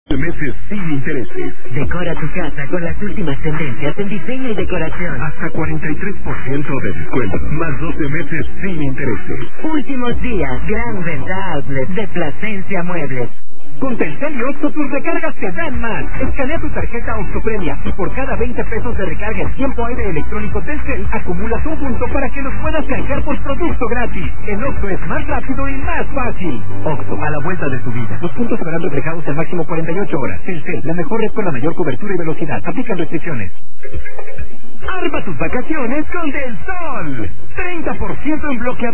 meses sin intereses. Decora tu casa con las últimas tendencias en diseño y decoración. Hasta 43% de descuento. Más 12 meses sin intereses. Últimos días, gran venta outlet de Plasencia Muebles. Con Telcel y Oxxo tus recargas te dan más. Escanea tu tarjeta Oxxo Premia y por cada 20 pesos de recarga en tiempo aire electrónico Telcel acumulas un punto para que los puedas canjear por producto gratis. En Oxxo es más rápido y más fácil. Oxxo, a la vuelta de tu vida. Los puntos se verán reflejados en máximo 48 horas. Telcel, la mejor red con la mayor cobertura y velocidad. Aplican restricciones. Arma tus vacaciones con Del Sol. 30% en bloqueador.